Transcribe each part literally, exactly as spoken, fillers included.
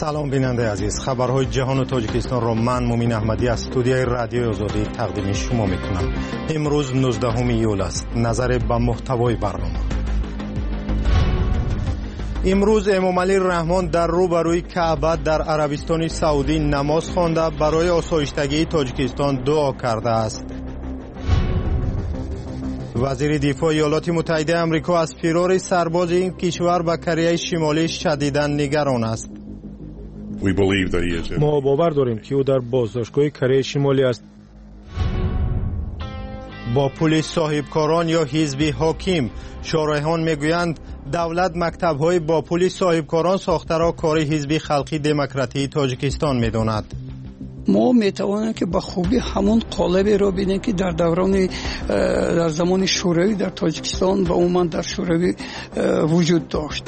سلام بیننده عزیز، خبرهای جهان و تاجیکستان را من مومین احمدی از استودیوی رادیوی آزادی تقدیم شما میکنم. امروز نوزدهم ایول است. نظر به محتوای برنامه. امروز امام علی رحمان در روبروی کعبه در عربستان سعودی نماز خوانده برای آسایشتگی تاجیکستان دعا کرده است. وزیر دفاع ایالات متحده آمریکا از فرار سرباز این کشور به کره شمالی شدیداً نگران است. ما باور داریم که او در بازداشتگاه کره شمالی است. با پول صاحبکاران یا حزب حاکم، شارحان میگویند دولت مکتب‌های با پول صاحبکاران ساخته را کار حزب خلقی دموکراتی تاجیکستان می‌داند. ما میتوانیم که به خوبی همون قالبی را ببینیم که در دوران در زمان شوروی در تاجیکستان و عموما در شوروی وجود داشت.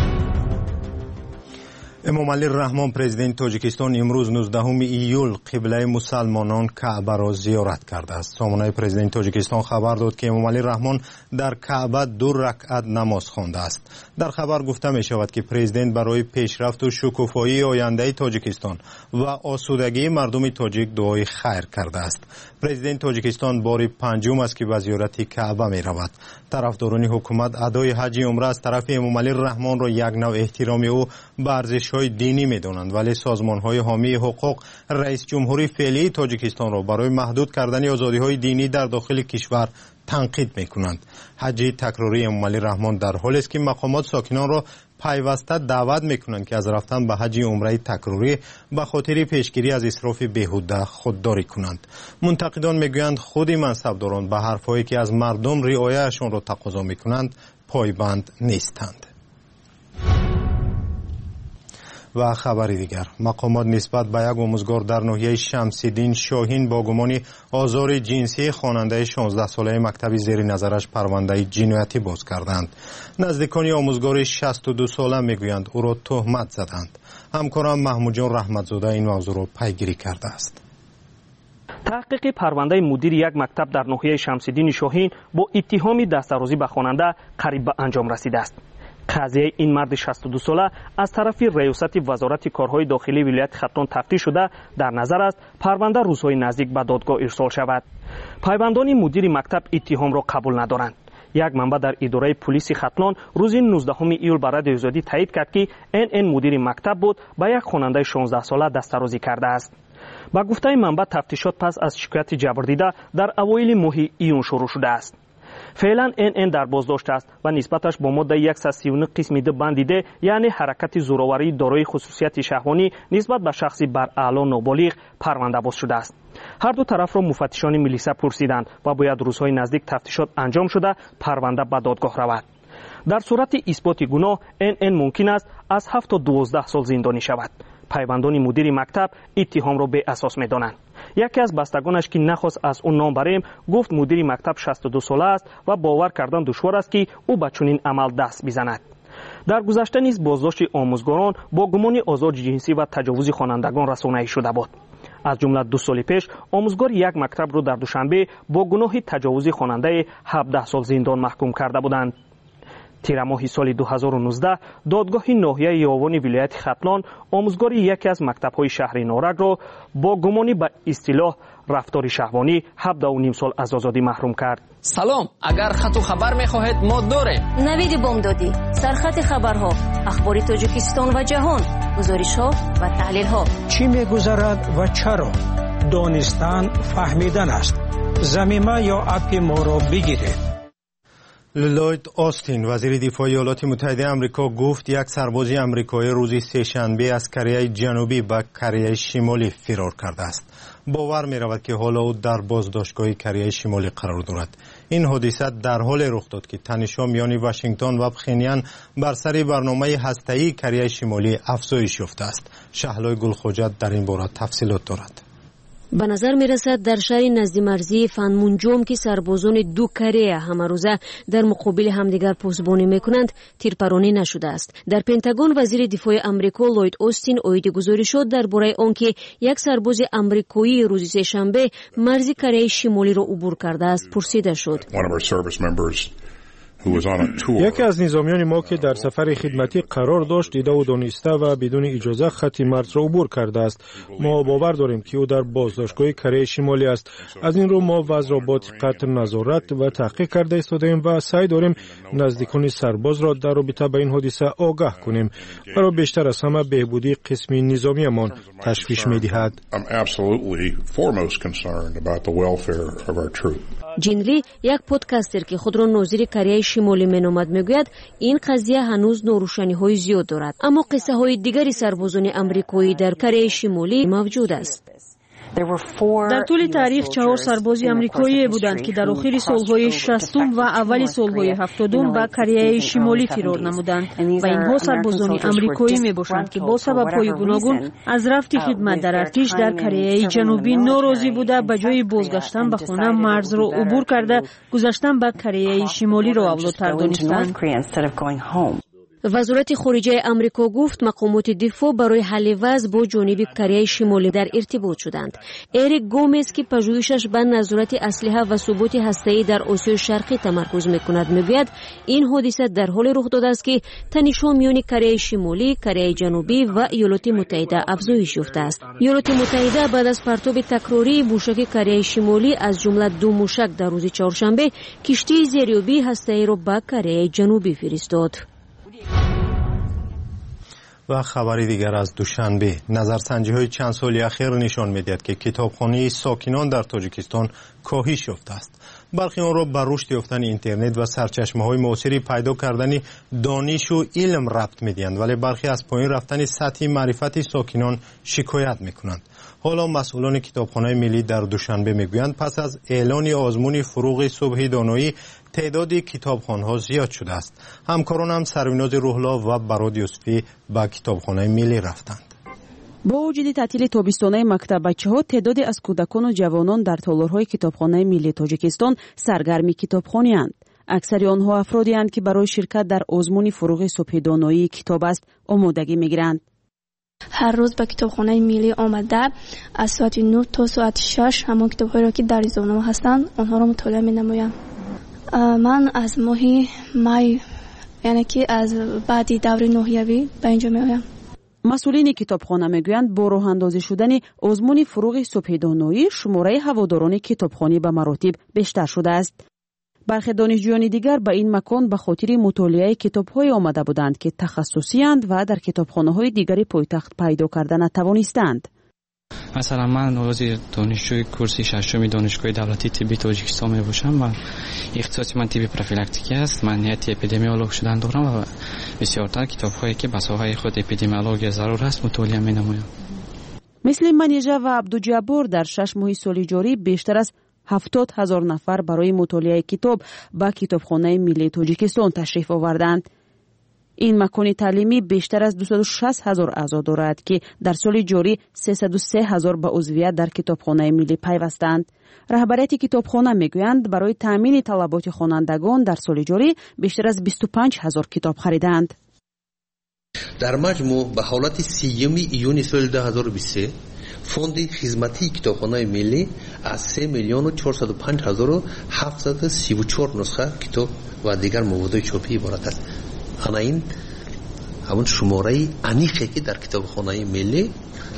امام علی رحمان پرزیدنت تاجیکستان امروز نوزدهم ایول قبله مسلمانان کعبه را زیارت کرده است. سامانه پرزیدنت تاجیکستان خبر داد که امام علی رحمان در کعبه دو رکعت نماز خوانده است. در خبر گفته می شود که پرزیدنت برای پیشرفت و شکوفایی آینده تاجیکستان و آسودگی مردم تاجیک دعای خیر کرده است. پرزیدنت تاجیکستان بار پنجم است که به زیارت کعبه می رود. طرفداران حکومت ادای حج عمره از طرف امام علی رحمان را یک نوع احترام او به ارزش‌های دینی می‌دانند، ولی سازمان‌های حامی حقوق رئیس جمهوری فعلی تاجیکستان را برای محدود کردن آزادی‌های دینی در داخل کشور تنقید می‌کنند. حج تکراری امام علی رحمان در حالی است که مقامات ساکنان را پیوسته دعوت می‌کنند که از رفتن به حج عمره تکراری به خاطر پیشگیری از اسراف بیهوده خودداری کنند. منتقدان می‌گویند خود منصبداران به حرف‌هایی که از مردم رعایتشان را تقاضا می‌کنند پایبند نیستند. و خبری دیگر، مقامات نسبت به یک آموزگار در ناحیه شمس‌الدین شاهین با گمان آزار جنسی خواننده شانزده ساله مکتبی زیر نظرش پرونده جنایتی باز کردند. نزدیکان آموزگار شصت و دو ساله میگویند او را تهمت زدند. همکارم محمود جان رحمتزاده این موضوع را پیگیری کرده است. تحقیق پرونده مدیر یک مکتب در ناحیه شمس‌الدین شاهین با اتهام دستاوردی به خواننده قریب به انجام رسیده است. قضیه این مرد شصت و دو ساله از طرف ریاست وزارت کارهای داخلی ولایت ختلان تفتیش شده در نظر است پرونده روزهای نزدیک به دادگاه ارسال شود. پایبندان مدیر مکتب اتهام را قبول ندارند. یک منبع در اداره پلیس ختلان روز نوزدهم ایول برای رادیوی آزادی تایید کرد که این این مدیر مکتب بود به یک خواننده شانزده ساله دستاوردی کرده است. با گفته منبع تفتیشات پس از شکایت جبردیده در اوایل ماه ایون شروع شده است. فعلا این این در بازداشت است و نسبتش با ماده صد و سی و نه قسم د بند د یعنی حرکت زورآوری دارای خصوصیت شهوانی نسبت به شخصی بر اعلی نابالغ پرونده باز شده است. هر دو طرف را مفتشان ملیسا پرسیدند و باید روزهای نزدیک تفتیشات انجام شده پرونده به دادگاه رود. در صورت اثبات گناه این این ممکن است از هفت تا دوازده سال زندانی شود. پیوندان مدیر مکتب اتهام را به اساس می‌دانند. یکی از بستگانش که نخواست از اون نام بریم گفت مدیر مکتب شصت و دو ساله است و باور کردن دشوار است که او به چنین عمل دست بزند. در گذشته نیز بازداشت آموزگاران با گمان آزار جنسی و تجاوز خوانندگان رسانه‌ای شده بود. از جمله دو سال پیش آموزگار یک مکتب را در دوشنبه با گناه تجاوز خواننده هفده سال زندان محکوم کرده بودند. تیر ماه سال دو هزار و نوزده دادگاه ناحیه یاوان ولایت ختلان آموزگار یکی از مکتب‌های شهر نارک را با گمانی به اصطلاح رفتار شهوانی هفده و نیم سال از آزادی محروم کرد. سلام، اگر خط و خبر می‌خواهید ما داریم. نوید بامدادی، سرخط خبرها، اخبار تاجیکستان و جهان، گزارش‌ها و تحلیل‌ها. چی می‌گذرد و چرا؟ دانستن فهمیدن است. ضمیمه یا اپ ما را بگیرید. لوید آستین وزیر دفاع ایالات متحده آمریکا گفت یک سرباز آمریکایی روز سه‌شنبه از کره جنوبی به کره شمالی فرار کرده است. باور می رود که حالا او در بازداشتگاه کره شمالی قرار دارد. این حادثه در حال رخ داد که تنش‌ها میان واشنگتن و پخینیان بر سر برنامه هسته‌ای کره شمالی افزایش یافته است. شهلای گلخوجت در این باره تفصیلات دارد. به نظر می رسد در شهر نزد مرزی فنمونجوم که سربازان دو کره همه روزه در مقابل همدیگر پاسبانی می کنند تیرپرانی نشده است. در پنتاگون وزیر دفاع آمریکا لوید آستین اعاده گذاری شد درباره آنکه یک سرباز آمریکایی روز سه‌شنبه مرز کره شمالی را عبور کرده است پرسیده شد. یکی از نظامیان ما که در سفر خدمتی قرار داشت دیده و دانسته و بدون اجازه خط مرز را عبور کرده است. ما باور داریم که او در بازداشتگاه کره شمالی است. از این رو ما وضع را با دقت نظارت و تحقیق کرده ایستاده‌ایم و سعی داریم نزدیکان سرباز را در رابطه با این حادثه آگاه کنیم. برای بیشتر از همه بهبودی قسم نظامیمان تشویش می‌دهد. جین لی یک پادکستر که خود را ناظر کره شمالی مینامد میگوید این قضیه هنوز ناروشنی‌های زیاد دارد، اما قصه های دیگری سربازان آمریکایی در کره شمالی موجود است. در طول تاریخ چهار سربازی آمریکایی بودند که در آخر سالهای شصتم و اول سالهای هفتادم به کره شمالی فرار نمودند و اینها سربازان آمریکایی میباشند که با سبب‌های گوناگون از رفت خدمت در ارتش در کره جنوبی ناراضی بوده به جای بازگشتن به خانه مرز را عبور کرده گذشتن به کره شمالی را اولاتر دانستند. وزارت خارجه آمریکا گفت مقامات دفاع برای حل وضع با جانب کره شمالی در ارتباط شدند. اریک گومز که پژوهشش به نظارت اسلحه و ثبات هسته‌ای در آسیای شرقی تمرکز می‌کند میگوید این حادثه در حال رخ داده است که تنش‌ها میان کره شمالی، کره جنوبی و ایالات متحده افزایش یافته است. ایالات متحده بعد از پرتاب تکراری موشک کره شمالی از جمله دو موشک در روز چهارشنبه کشتی زیریابی هسته‌ای را به کره جنوبی فرستاد. و خبری دیگر از دوشنبه، نظرسنجی های چند سالی اخیر نشان می‌دهد که کتابخانه ساکنان در تاجیکستان کاهش یافته است. برخی آن را بر رشد یافتن اینترنت و سرچشمه‌های معاصری پیدا کردن دانش و علم ربط می‌دهند، ولی برخی از پایین رفتن سطح معرفت ساکنان شکایت می‌کنند. حالا مسئولان کتابخانه ملی در دوشنبه میگویند پس از اعلان آزمون فروغ صبح دانایی تعداد کتابخانه‌ها زیاد شده است. همکاران هم سروناز روح‌الله و براد یوسفی به کتابخانه ملی رفتند. با وجود تعطیل تابستانه مکتب بچه‌ها تعدادی از کودکان و جوانان در تالارهای کتابخانه ملی تاجیکستان سرگرم کتابخوانی‌اند. اکثر آنها افرادی اند که برای شرکت در آزمون فروغ صبح دانایی کتاب است آمادگی می‌گیرند. هر روز به کتابخانه ملی آمده از ساعت نه تا ساعت شش همون کتاب‌هایی را که در روزنامه هستند آنها را مطالعه می‌نمایم. من از ماه می یعنی که از بعدی دور نهیوی به اینجا می‌آیم. مسئولین کتابخانه میگویند با راه اندازی شدن آزمون فروغ صبح دانایی شماره هواداران کتابخانه به مراتب بیشتر شده است. برخی دانشجویان دیگر به این مکان به خاطر مطالعه کتاب‌های آمده بودند که تخصصی اند و در کتابخانه‌های دیگری پایتخت پیدا کردن نتوانستند. مثلا من عضو دانشجوی کورس ششم دانشگاه دولتی طب تاجیکستان می باشم و اختصاص من طب پروفیلاکتیکی است. من نیت اپیدمیولوژ شدن دارم و بسیارتر کتاب‌هایی که به ساحه خود اپیدمیولوژی ضرور است مطالعه می نمایم. مثل منیژه و عبدالجبار در شش ماه سال جاری بیشتر از هفتاد هزار نفر برای مطالعه کتاب به کتابخانه ملی تاجیکستان تشریف آوردند. این مکان تعلیمی بیشتر از دویست و شصت هزار اعضا دارد که در سال جاری سیصد و سه هزار به عضویت در کتابخانه ملی پیوستند. رهبریت کتابخانه میگویند برای تامین طلبات خوانندگان در سال جاری بیشتر از بیست و پنج هزار کتاب خریدند. در مجموع به حالت سیوم ایون سال دو هزار و بیست و سه فوند خدمتی کتابخانه ملی از سه میلیون و چهارصد و پنج هزار و هفتصد و سی و چهار نسخه کتاب و دیگر مواد چاپی عبارت است. انا این همون شماره انیخه که در کتابخانه ملی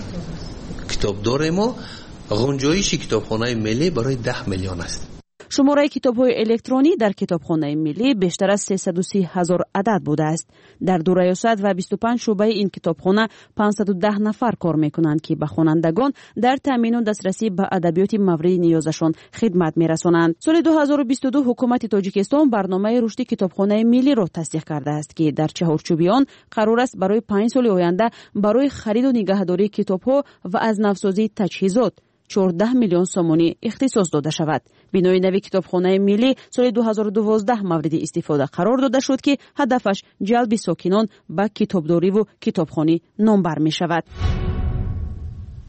کتاب داره ما غنجایش کتابخانه ملی برای ده میلیون است. شماره کتاب‌های الکترونی در کتابخانه ملی بیشتر از سیصد و سی هزار عدد بوده است. در دو ریاست و بیست و پنج شعبه این کتابخانه پانصد و ده نفر کار می‌کنند که به خوانندگان در تامین و دسترسی به ادبیات مورد نیازشان خدمت می‌رسانند. سال دو هزار و بیست و دو حکومت تاجیکستان برنامه رشد کتابخانه ملی را تصدیق کرده است که در چهارچوب آن قرار است برای پنج سال آینده برای خرید و نگهداری کتاب‌ها و از نوسازی تجهیزات چهارده میلیون سومانی اختصاص داده شود. بنای نوی کتابخانه ملی سال دو هزار و دوازده مورد استفاده قرار داده شد که هدفش جلب ساکنان به کتابداری و کتابخوانی نامبر می شود.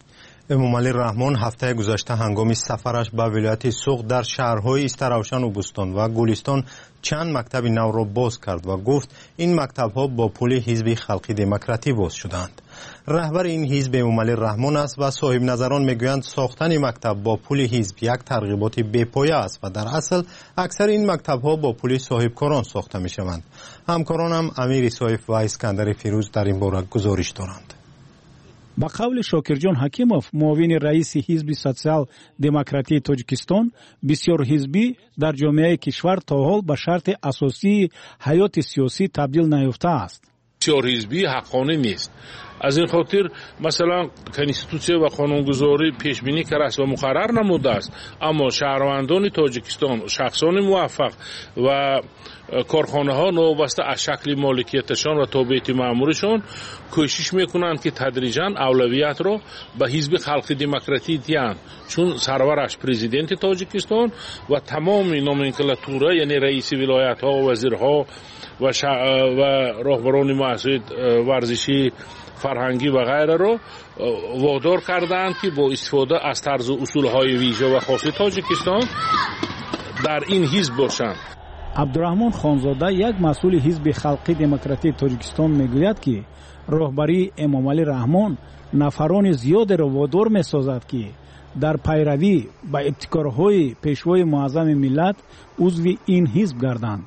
امامعلی رحمان هفته گذشته هنگام سفرش به ولایت سوق در شهرهای استراوشن و بوستان و گلستان چند مکتب نو را باز کرد و گفت این مکتب‌ها با پول حزب خلقی دموکراتی باز شدند. رهبر این حزب امامعلی رحمان است و صاحب نظران میگویند ساختن مکتب با پول حزب یک ترغیبات بی‌پایه است و در اصل اکثر این مکتب‌ها با پول صاحبکاران ساخته می‌شوند. همکارانم امیر صایف و اسکندر فیروز در این باره گزارش دارند. با قول شاکرجان حکیمов معاون رئیس حزب سوسیال دموکراتی تاجیکستان، بسیار حزبی در جامعه کشور تا حال به شرط اساسی حیات سیاسی تبدیل نیافته است. بسیار حزبی حقانه نیست. از این خاطر مثلا کنستیتوسیه و قانونگذاری پیش بینی کرده است و مقرر نموده است، اما شهروندان تاجیکستان، شخصان موفق و کارخانه ها نوابسته از شکل مالکیتشان و تابعیت مامورشان کوشش میکنند که تدریجاً اولویت را به حزب خلق دموکراتی دهند، چون سرورش پرزیدنت تاجیکستان و تمام نومنکلاتوره یعنی رئیس ولایت ها، وزیرها و, ش... و راهبران مؤسسات ورزشی، فرهنگی و غیره را وادار کردند که با استفاده از طرز و اصولهای ویژه و خاص تاجیکستان در این حزب باشند. عبدالرحمن خانزاده یک مسئول حزب خلقی دموکراتی تاجیکستان میگوید که راهبری امامعلی رحمان نفران زیاد را وادار میسازد که در پیروی به ابتکارهای پیشوای معظم ملت عضو این حزب گردند.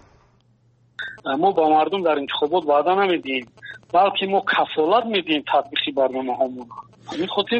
ما با مردم در انتخابات وعده نمیدیم، بلکه ما کفالت میدیم تطبیقی برنامه هامون. همین خاطر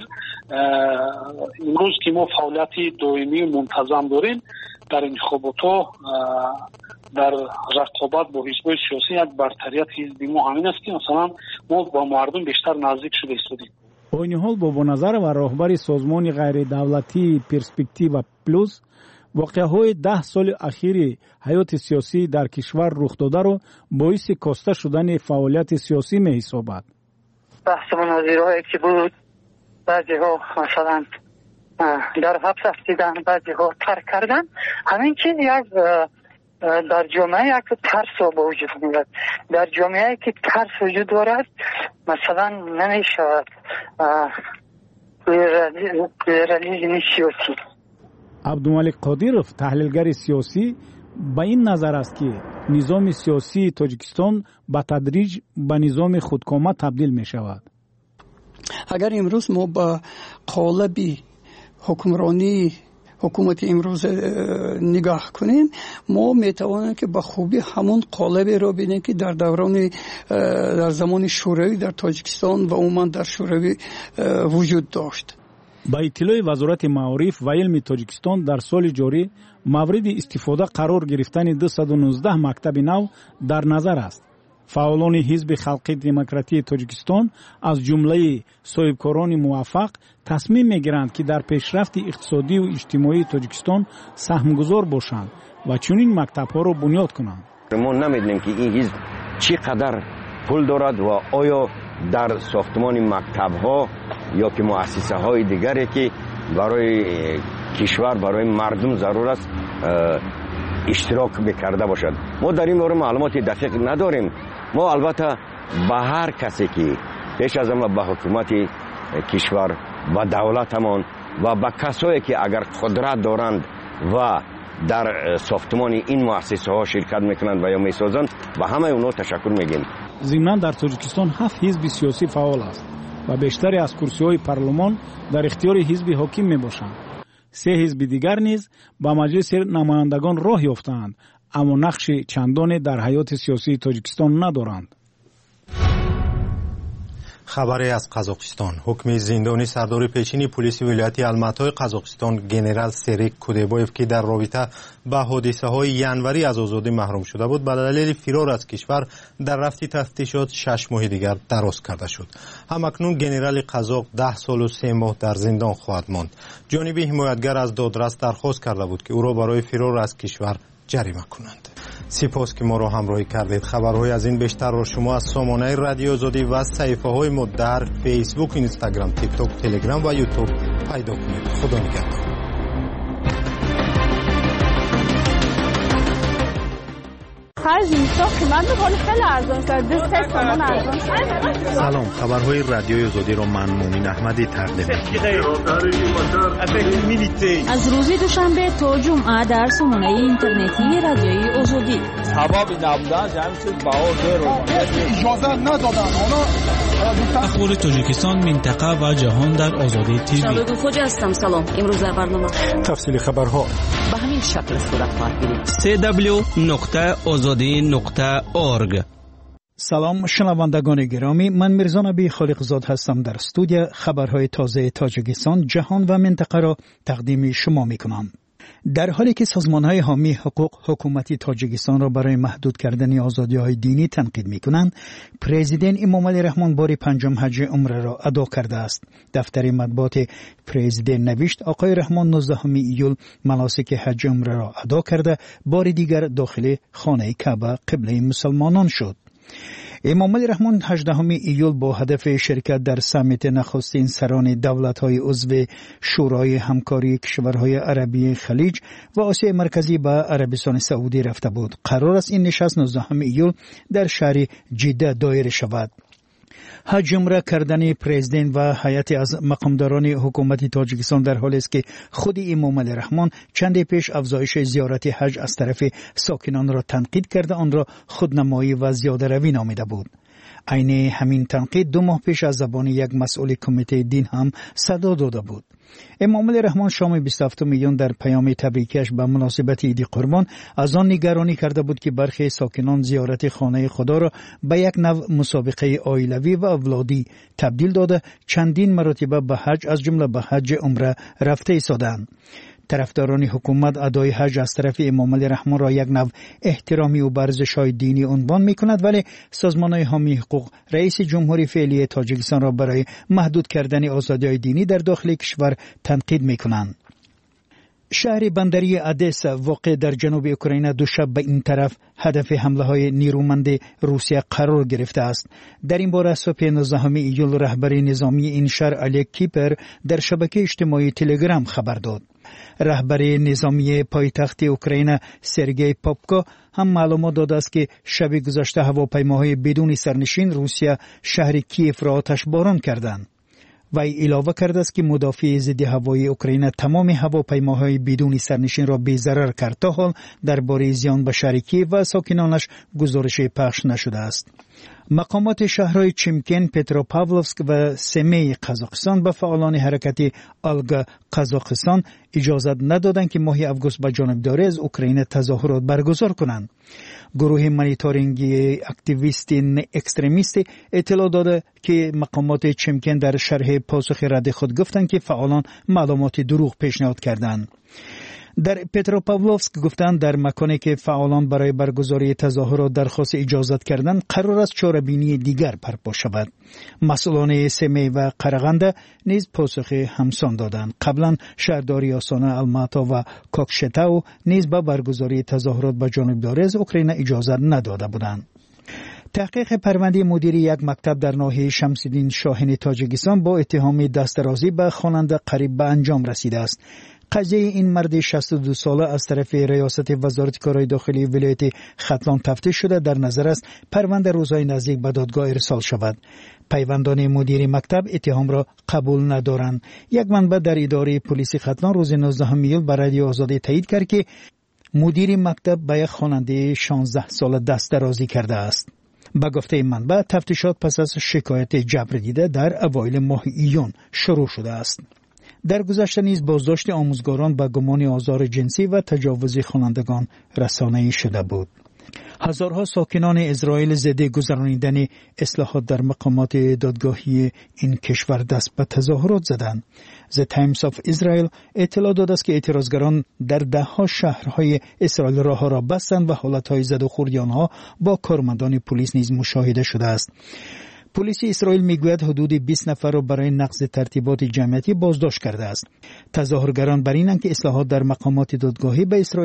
امروز که ما فعالیت دائمی و منتظم داریم در انتخابات ها، در رقابت با حزب سیاسی، یک برتریت حزبی ما همین است که مثلا ما با مردم بیشتر نزدیک شده ایستادیم. با این حال بابا نظر و راهبر سازمان غیر دولتی پرسپکتیو پلوس واقعه های ده سال اخیر حیات سیاسی در کشور رخ داده را باعث کاسته شدن فعالیت سیاسی می حسابد. بحث مناظره که بود، بعضی ها مثلا در حبس افتیدن، بعضی ها ترک کردن. همین چیز یک در جامعه یک ترس با وجود میاد. در جامعه که ترس وجود دارد مثلا نمیشود پلورالیسم سیاسی. عبدالملک قادیروف تحلیلگر سیاسی به این نظر است که نظام سیاسی تاجیکستان به تدریج به نظام خودکامه تبدیل می شود. اگر امروز ما با قالب حکمرانی حکومت امروز نگاه کنیم، ما میتوانیم که با خوبی همون قالب را ببینیم که در دوران در زمان شوروی در تاجیکستان و عموما در شوروی وجود داشت. با اطلاع وزارت معارف و علم تاجیکستان در سال جاری مورد استفاده قرار گرفتن دویست و نوزده مکتب نو در نظر است. فعالان حزب خلقی دموکراتی تاجیکستان از جمله صاحبکاران موفق تصمیم میگیرند که در پیشرفت اقتصادی و اجتماعی تاجیکستان سهمگذار باشند و چنین مکتب‌ها را بنیاد کنند. ما نمیدونیم که این حزب چقدر پول دارد و آیا در ساختمان مکتب‌ها یا که مؤسسه های دیگری که برای کشور، برای مردم ضرور است اشتراک بکرده باشد. ما در این باره معلومات دقیق نداریم. ما البته به هر کسی که پیش از همه به حکومت کشور و دولتمان و به کسایی که اگر قدرت دارند و در ساختمان این مؤسسه ها شرکت میکنند و یا میسازند و همه اونها تشکر میگیم. ضمناً در تاجیکستان هفت حزب سیاسی فعال است و بیشتری از کرسی‌های پارلمان در اختیار حزب حاکم میباشند. سه حزب دیگر نیز با مجلس نمایندگان راه یافتند، اما نقش چندانی در حیات سیاسی تاجیکستان ندارند. خبری از قزاقستان. حکم زندانی سردار پیشین پلیس ولایت الماتای قزاقستان گنرال سریک کودبایف که در رابطه با حادثه های ینوری از آزادی محروم شده بود به دلیل فرار از کشور در رفت تفتیشات شش ماه دیگر دراز کرده شد. همکنون گنرال قزاق ده سال و سه ماه در زندان خواهد ماند. جانب حمایتگر از دادرس درخواست کرده بود که او را برای فرار از کشور جریمه کنند. سپاس که ما را همراهی کردید. خبرهای از این بیشتر را شما از سامانه رادیو آزادی و صفحه های ما در فیسبوک، اینستاگرام، تیک تاک، تلگرام و یوتیوب پیدا کنید. خدا نگهدار. خرج ساخت من دوباره خیلی ارزان شد. دو سه تومن ارزان شد. سلام، خبرهای رادیوی آزادی را من مومین احمدی تقدیم می‌کنم. از روز دوشنبه تا جمعه در سامانه اینترنتی رادیوی آزادی. حبابی نبودن جمع شد باور رو اجازه ندادن. اخبار تاجیکستان، منطقه و جهان در آزادی تیوی. شباب خوش هستم. سلام. امروز در برنامه تفصیل خبرها به همین شکل صورت خواهد گرفت. سی دبلیو نقطه آزادی نقطه اورگ. سلام شنوندگان گرامی، من میرزا نبی خالقزاد هستم. در استودیو خبرهای تازه تاجیکستان، جهان و منطقه را تقدیم شما میکنم. در حالی که سازمان‌های حامی حقوق حکومتی تاجیکستان را برای محدود کردن آزادی‌های دینی تنقید می‌کنند، پرزیدنت امامعلی رحمان بار پنجم حج عمره را ادا کرده است. دفتر مطبوعات پرزیدنت نوشت آقای رحمان نوزدهم ایول مناسک حج عمره را ادا کرده، بار دیگر داخل خانه کعبه قبله مسلمانان شد. امامعلی رحمان هجدهم ایول با هدف شرکت در سمیت نخستین سران دولت‌های عضو شورای همکاری کشورهای عربی خلیج و آسیای مرکزی به عربستان سعودی رفته بود. قرار است این نشست نوزدهم ایول در شهر جده دایر شود. حج عمره کردن پرزیدنت و هیئت از مقامداران حکومت تاجیکستان در حالی است که خود امامعلی رحمان چند پیش افزایش زیارت حج از طرف ساکنان را تنقید کرده، آن را خودنمایی و زیاده روی نامیده بود. عین همین تنقید دو ماه پیش از زبان یک مسئول کمیته دین هم صدا داده بود. امامعلی رحمان شام بیست و هفتم میلیون در پیام تبریکش به مناسبت عید قربان از آن نگرانی کرده بود که برخی ساکنان زیارت خانه خدا را به یک نوع مسابقه عائلوی و اولادی تبدیل داده، چندین مرتبه به حج از جمله به حج عمره رفته ایستادند. طرفداران حکومت ادای حج از طرف امامعلی رحمان را یک نوع احترامی و ورزش‌های دینی عنوان می‌کند، ولی سازمان‌های حامی حقوق رئیس جمهوری فعلی تاجیکستان را برای محدود کردن آزادی‌های دینی در داخل کشور تنقید می‌کنند. شهر بندری ادس واقع در جنوب اوکراین دو شب به این طرف هدف حمله های نیرومند روسیه قرار گرفته است. در این باره صبح نوزدهم ایول رهبر نظامی این شهر الیک کیپر در شبکه اجتماعی تلگرام خبر داد. رهبر نظامی پایتخت اوکراین سرگئی پاپکا هم معلومات داده است که شب گذشته هواپیماهای بدون سرنشین روسیه شهر کیف را آتش باران کردند. وی اضافه کرده است که مدافع ضد هوایی اوکراین تمام هواپیماهای بدون سرنشین را بی‌ضرر کرد. تا حال درباره زیان به شهر کیف و ساکنانش گزارش پخش نشده است. مقامات شهرهای چیمکن، پتروپاولوفسک و سمی قزاقستان به فعالان حرکت آلگا قزاقستان اجازه ندادند که ماه اوگوست به جانبداری از اوکراین تظاهرات برگزار کنند. گروه مانیتورینگی اکتیویستین اکستریمیست اطلاع داده که مقامات چیمکن در شرح پاسخ رد خود گفتند که فعالان معلومات دروغ پیشنهاد کردند. در پتروپاولوفسک گفتند در مکانی که فعالان برای برگزاری تظاهرات درخواست اجازت کردند، قرار است چاره‌بینی دیگر برپا شود. مسئولان سمی و قرغنده نیز پاسخ همسان دادند. قبلا شهرداری آسانه الماتا و کوکشتاو نیز به برگزاری تظاهرات به جانبداری از اوکراین اجازت نداده بودند. تحقیق پرونده مدیر یک مکتب در ناحیه شمس‌الدین شاهین تاجیکستان با اتهام دسترازی به خواننده قریب به انجام رسیده است. قضیه این مرد شصت و دو ساله از طرف ریاست وزارت کارهای داخلی ولایت ختلان تفتیش شده در نظر است پرونده روزهای نزدیک به دادگاه ارسال شود. پیوندان مدیر مکتب اتهام را قبول ندارند. یک منبع در اداره پلیس ختلان روز نوزدهم ایول به رادیو آزادی تایید کرد که مدیر مکتب به یک خواننده شانزده ساله دست درازی کرده است. به گفته منبع تفتیشات پس از شکایت جبر دیده در اوایل ماه ایون شروع شده است. در گذشته نیز بازداشت آموزگاران به گمان آزار جنسی و تجاوز خوانندگان رسانه‌ای شده بود. هزارها ساکنان اسرائیل ضد گذرانیدن اصلاحات در مقامات دادگاهی این کشور دست به تظاهرات زدند. The Times of Israel اطلاع داده است که اعتراضگران در دهها شهرهای اسرائیل راه‌ها را بستند و حالت‌های زد و خورد آنها با کارمندان پلیس نیز مشاهده شده است. پلیس اسرائیل میگوید حدود بیست نفر را برای نقض ترتیبات جمعیتی بازداشت کرده است. تظاهرگران بر اینند که اصلاحات در مقامات دادگاهی به اسرائیل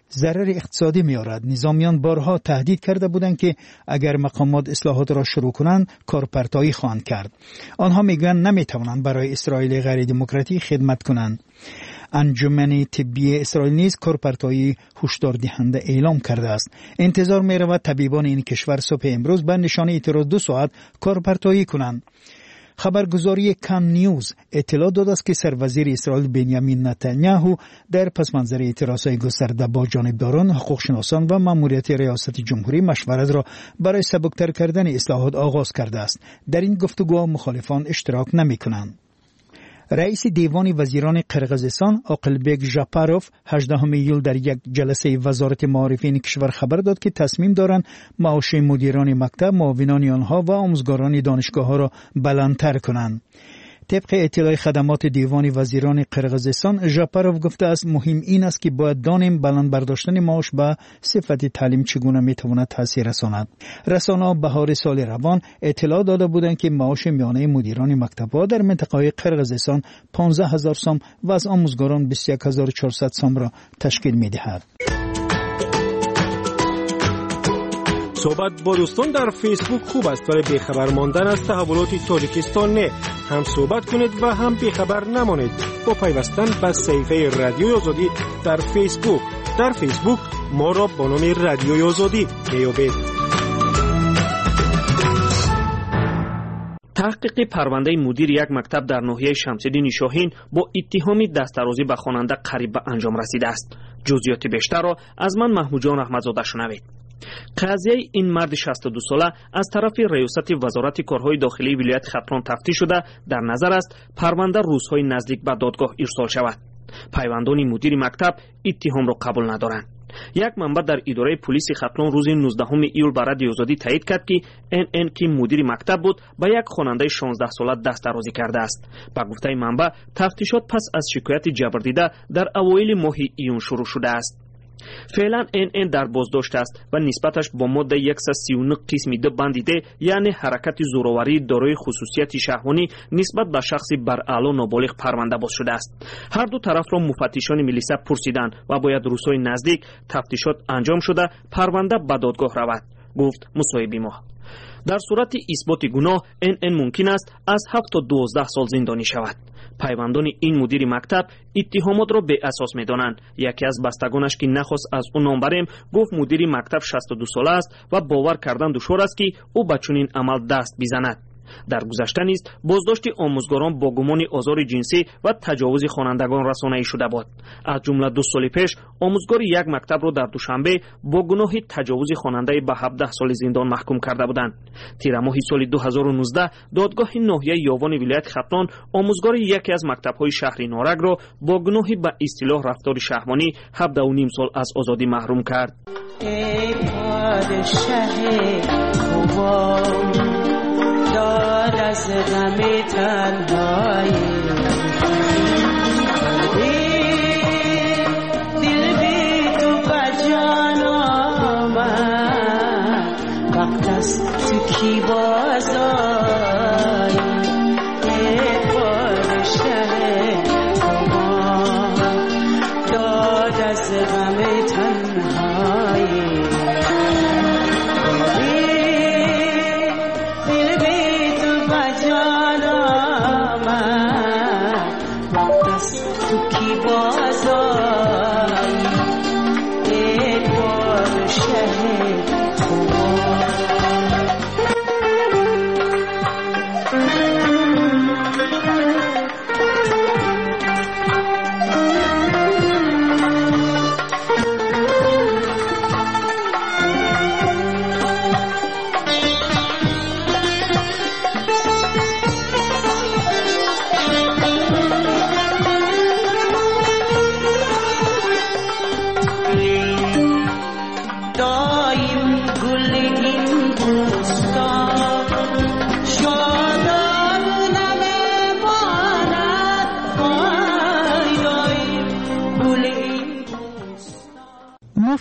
ضرر اقتصادی می‌آورد. نظامیان بارها تهدید کرده بودند که اگر مقامات اصلاحات را شروع کنند کارپرتایی خواهند کرد. آنها میگویند نمی‌توانند برای اسرائیل غیر دموکراتیک خدمت کنند. انجمن طبی اسرائیل نیز کارپرتایی هشدار دهنده اعلام کرده است. انتظار می‌رود طبیبان این کشور صبح امروز به نشانه اعتراض دو ساعت کارپرتایی کنند. خبرگزاری کام نیوز اطلاع داده است که سروزیر اسرائیل بنیامین نتانیاهو در پس منظر اعتراضهای گسترده با جانبداران، حقوقشناسان و ماموریت ریاست جمهوری مشورت را برای سبکتر کردن اصلاحات آغاز کرده است. در این گفتگو مخالفان اشتراک نمی‌کنند. رئیس دیوان وزیران قرقیزستان آقلبک ژاپاروف هجدهم ایول در یک جلسه وزارت معارف این کشور خبر داد که تصمیم دارند معاش مدیران مکتب، معاونان آنها و آموزگاران دانشگاه‌ها را بلندتر کنند. طبق اطلاع خدمات دیوان وزیران قرقیزستان، ژاپاروف گفته است مهم این است که باید دانیم بلند برداشتن معاش به صفت تعلیم چگونه میتواند تاثیر رساند. رسانه‌ها بهار سال روان اطلاع داده بودند که معاش میانه مدیران مکتب‌ها در منطقه قرقیزستان پانزده هزار سوم و از آموزگاران بیست و یک هزار و چهارصد سوم را تشکیل می‌دهد. صحبت با دوستان در فیسبوک خوب است ولی بیخبر ماندن از تحولات تاجیکستان نه. هم صحبت کنید و هم بیخبر نمانید با پیوستن به صفحه رادیوی آزادی در فیسبوک. در فیسبوک ما را با نام رادیوی آزادی میابید. تحقیق پرونده مدیر یک مکتب در ناحیه شمس‌الدین شاهین با اتهام دست‌درازی به خواننده قریب به انجام رسیده است. جزئیات بیشتر را از من محمود جان احمدزاده شنوید. قضیه این مرد شصت و دو ساله از طرف ریاست وزارت کارهای داخلی ولایت ختلان تفتیش شده در نظر است پرونده روزهای نزدیک به دادگاه ارسال شود. پیوندان مدیر مکتب اتهام را قبول ندارند. یک منبع در اداره پلیس ختلان روز نوزدهم ایول به رادیو آزادی تایید کرد که ان ان که مدیر مکتب بود با یک خواننده شانزده ساله دست درازی کرده است. با گفته منبع تفتیشات پس از شکایت جبردیده در اوایل ماه ایون شروع شده است. فعلا ان ان در بازداشت است و نسبتش با ماده صد و سی و نه قسم دو بندیده یعنی حرکت زورآوری دارای خصوصیت شهوانی نسبت به شخصی بر اعلی نابالغ پرونده باز شده است. هر دو طرف را مفتشان ملیسا پرسیدند و باید روزهای نزدیک تفتیشات انجام شده پرونده به دادگاه رود، گفت مصاحبه ما. در صورت اثبات گناه ان ان ممکن است از هفت تا دوازده سال زندانی شود. پیوندان این مدیر مکتب اتهامات را به اساس می‌دانند. یکی از بستگانش که نخواست از او نام بریم گفت مدیر مکتب شصت و دو ساله است و باور کردن دشوار است که او به چنین عمل دست بزند. در گذشته نیز بازداشت آموزگاران با گمان آزار جنسی و تجاوز خوانندگان رسانه‌ای شده بود. از جمله دو سال پیش آموزگار یک مکتب را در دوشنبه با گناه تجاوز خواننده به هفده سال زندان محکوم کرده بودند. تیر ماه سال دو هزار و نوزده دادگاه ناحیه یاوان ولایت ختلان آموزگار یکی از مکتب‌های شهر نارنج را با گناه به اصطلاح رفتار شهوانی هفده و نیم سال از آزادی محروم کرد. ای پادشاه خوبان داد از غم تنهایی دل بی تو بجان آمد وقت است تو کی بازایی ای پادشه خوبان داد از غم تنهایی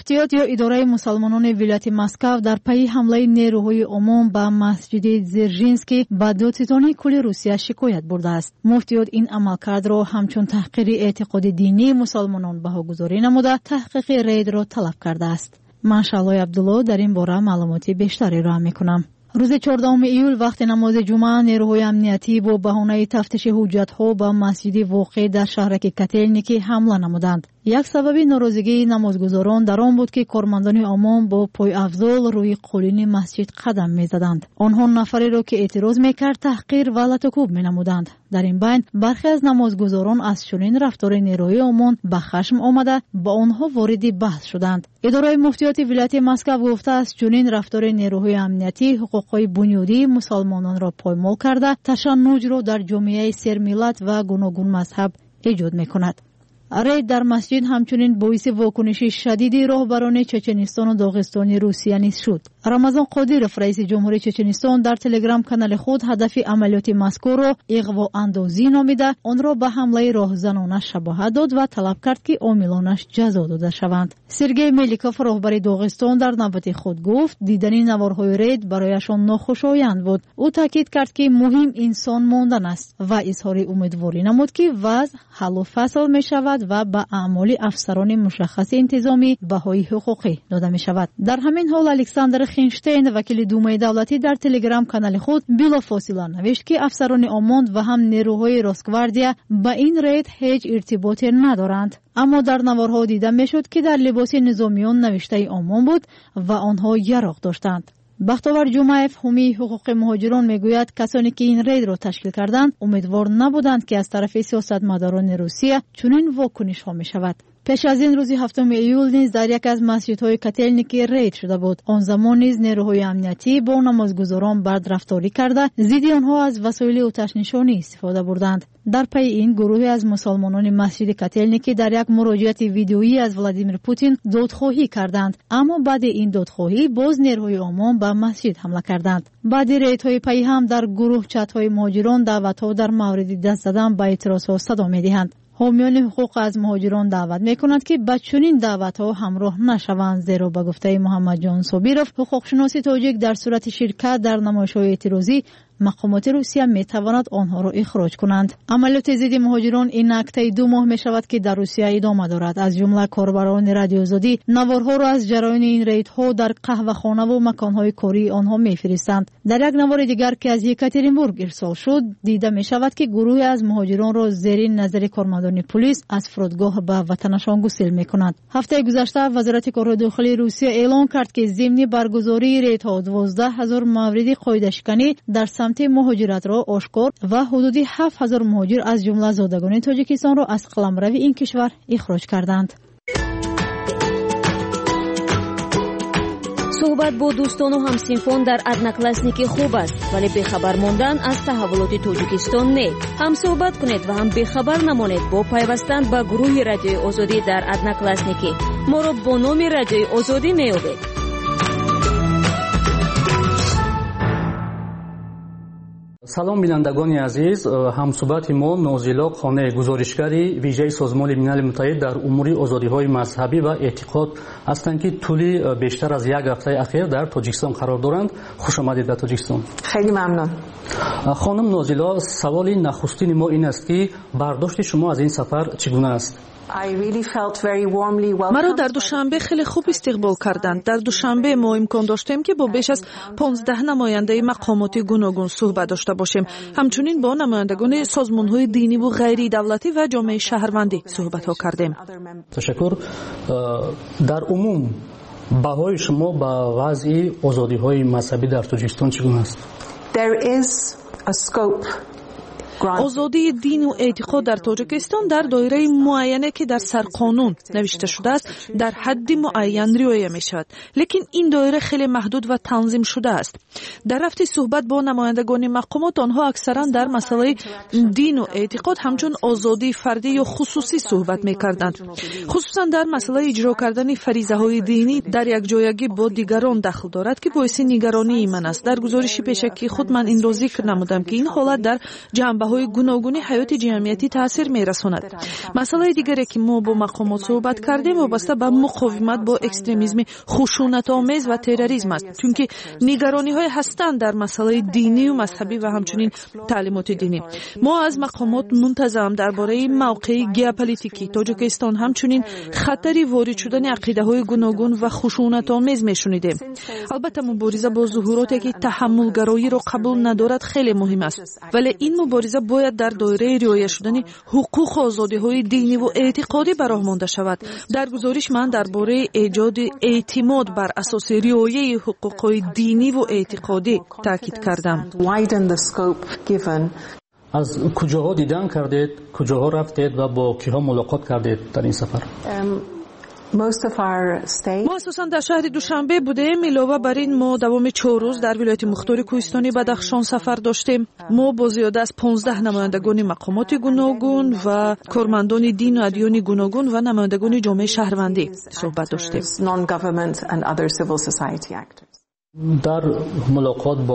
муфтиёт ё идораи мусалмонони вилояти Москав дар пайи ҳамлаи нерӯҳои омон ба масҷиди Дзержинский ба додситонаи кулли Русия шикоят бурдааст. Муфтиёт ин амалкардро ҳамчун таҳқири эътиқоди динии мусалмонон баҳогузорӣ намуда таҳқиқи рейдро талаб кардааст. ман Шалой Абдулло дар ин бора маълумоти бештаре роҳ мекунам. рӯзи чордаҳуми июл вақти намози ҷумъа нерӯҳои амниятӣ бо баҳонаи тафтиши ҳуҷҷатҳо ба масҷиди воқеъ дар шаҳраки Котельники ҳамла намуданд. як сабаби норозигии намозгузорон дар он буд ки кормандони омон бо пойафзол рӯи қулини масҷид қадам мезаданд. онҳо нафареро ки эътироз мекард таҳқир ва латукуб менамуданд. дар ин байн бархе аз намозгузорон аз чунин рафтори нерӯи омон ба хашм омада ба онҳо вориди баҳс шуданд. идораи муфтиёти вилояти Москав гуфтааст чунин рафтори нерӯҳои амниятӣ ҳуқуқҳои бунёдии мусалмононро поймол карда ташаннуҷро дар ҷомеаи сермиллат ва гуногун мазҳаб эҷод мекунад. рейд дар масҷид ҳамчунин боиси вокуниши шадиди роҳбарони Чеченистону Доғистони Русия низ шуд. Рамазон Қодиров, раиси ҷумҳурии Чеченистон, дар телеграм-канали худ ҳадафи амалиёти мазкурро иғвоандозӣ номида, онро ба ҳамлаи роҳзанона шабоҳат дод ва талаб кард ки омилонаш ҷазо дода шаванд. Сергей Меликов, роҳбари Доғистон, дар навбати худ гуфт дидани наворҳои рейд барояшон нохушоянд буд. ӯ таъкид кард ки муҳим инсон мондан аст ва изҳори умедворӣ намуд ки вазъ ҳаллу фасл мешавад ва ба аъмоли афсарони мушаххаси интизомӣ баҳои ҳуқуқӣ дода мешавад. дар ҳамин ҳол Александр Хинштейн, вакили Думаи давлатӣ, дар телеграм-канали худ билофосила навишт ки афсарони омон ва ҳам нерӯҳои Росгвардия ба ин рейд ҳеҷ иртиботе надоранд. аммо дар наворҳо дида мешуд ки дар либоси низомиён навиштаи омон буд ва онҳо яроқ доштанд. бахтовар ҷумаев, ҳумии ҳуқуқи муҳоҷирон, мегӯяд касоне ки ин рейдро ташкил карданд умедвор набуданд ки аз тарафи сиёсатмадорони Русия чунин вокунишҳо мешавад. пеш аз ин рӯзи ҳафтуми июл низ дар як аз масҷидҳои Котельники рейд шуда буд. он замон низ нерӯҳои амниятӣ бо намозгузорон бадрафторӣ карда зидди онҳо аз васоили оташнишонӣ истифода бурданд. дар пайи ин гурӯҳе аз мусалмонони масҷиди Котельники дар як муроҷиати видеоӣ аз Владимир Путин додхоҳӣ карданд, аммо баъди ин додхоҳӣ боз нерӯҳои омон ба масҷид ҳамла карданд. баъди рейдҳои пайи ҳам дар гурӯҳ чатҳои муҳоҷирон даъватҳо дар мавриди даст задан ба эътирозҳо садо медиҳанд. ҳомиёни ҳуқуқ аз муҳоҷирон даъват мекунанд ки ба чунин даъватҳо ҳамроҳ нашаванд, зеро ба гуфтаи Муҳаммадҷон Собиров, ҳуқуқшиноси тоҷик, дар сурати ширкат дар намоишҳои эътирозӣ мақомоти Русия метавонад онҳоро ихроҷ кунанд. амалиёти зидди муҳоҷирон инак таи ду моҳ мешавад ки дар Русия идома дорад. аз ҷумла корбарони радиозодӣ наворҳоро аз ҷараёни ин рейдҳо дар қаҳвахонаву маконҳои кории онҳо мефиристанд. дар як навори дигар ки аз Екатеринбург ирсол шуд, дида мешавад ки гурӯҳе аз муҳоҷиронро зери назари кормандони пулис аз фурудгоҳ ба ватанашон гусел мекунанд. ҳафтаи гузашта вазорати корҳои дохилии Русия эълон кард ки зимни баргузории рейдҳо дувоздаҳ ҳазор мавриди қоидашиканӣ дар самти муҳоҷиратро ошкор ва ҳудуди ҳафт ҳазор муҳоҷир аз ҷумла зодагони Тоҷикистонро аз қаламрави ин кишвар ихроҷ карданд. суҳбат бо дӯстону ҳамсинфон дар одноклассники хуб аст, вале бехабар мондан аз таҳввулоти Тоҷикистон не. ҳам суҳбат кунед ва ҳам бехабар намонед бо пайвастан ба гурӯҳи Радиои Озодӣ дар одноклассники. моро бо номи Радиои Озодӣ меёбед. салом бинандагони азиз, ҳамсуҳбати мо Нозило Қонеъ, гузоришгари виҷаи Созмони Милали Муттаҳид дар умури озодиҳои мазҳабӣ ва эътиқод ҳастанд, ки тӯли бештар аз як ҳафтаи ахир дар Тоҷикистон қарор доранд. Хушомадед ба Тоҷикистон. хеле мамнун. хонум Нозило, саволи нахустини мо ин аст ки бардошти шумо аз ин сафар чӣ гуна аст? маро дар душанбе хеле хуб истиқбол карданд. дар душанбе мо имкон доштем ки бо беш аз понздаҳ намояндаи мақомоти гуногун суҳбат дошта бошем. ҳамчунин бо намояндагони созмонҳои диниву ғайридавлатӣ ва ҷомеаи шаҳрвандӣ суҳбатҳо кардем. ташаккур. дар умум баҳои шумо ба вазъи озодиҳои мазҳабӣ дар Тоҷикистон чӣ гуна аст? озодии дину эътиқод дар Тоҷикистон дар доираи муайяне ки дар сарқонун навишта шудааст дар ҳадди муайян риоя мешавад, лекин ин доира хеле маҳдуд ва танзим шудааст. дар рафти суҳбат бо намояндагони мақомот онҳо аксаран дар масъалаи дину эътиқод ҳамчун озодии фардӣ ё хусусӣ суҳбат мекарданд. хусусан дар масъалаи иҷро кардани фаризаҳои динӣ дар якҷоягӣ бо дигарон дахл дорад, ки боиси нигаронии ман аст. дар гузориши пешакии худ ман инро зикр намудам ки ин ҳолат дар ҷанбаҳои ақидаҳои гуногуни ҳаёти ҷамъиятӣ таъсир мерасонад. масъалаи дигаре ки мо бо мақомот суҳбат кардем вобаста ба муқовимат бо экстремизми хушунатомез ва терроризм аст, чунки нигарониҳое ҳастанд дар масъалаи динию мазҳабӣ ва ҳамчунин таълимоти динӣ. мо аз мақомот мунтазам дар бораи мавқеи геополитикии тоҷикистон ҳамчунин хатари ворид шудани ақидаҳои гуногун ва хушунатомез мешунидем. албатта мубориза бо зуҳуроте ки таҳаммулгароиро қабул надорад хеле муҳим аст, вале ин мубориза бояд дар доираи риоя шудани ҳуқуқу озодиҳои диниву эътиқодӣ ба роҳ монда шавад. дар гузориш ман дар бораи эҷоди эътимод бар асоси риояи ҳуқуқҳои диниву эътиқодӣ таъкид кардам. аз куҷоҳо дидан кардед, куҷоҳо рафтед ва бо киҳо мулоқот кардед дар ин сафар? мо асосан дар шаҳри душанбе будем. илова бар ин мо давоми чор рӯз дар вилояти мухтори кӯҳистони бадахшон сафар доштем. мо бо зиёда аз понздаҳ намояндагони мақомоти гуногун ва кормандони дину адёни гуногун ва намояндагони ҷомеаи шаҳрвандӣ суҳбат доштем. дар мулоқот бо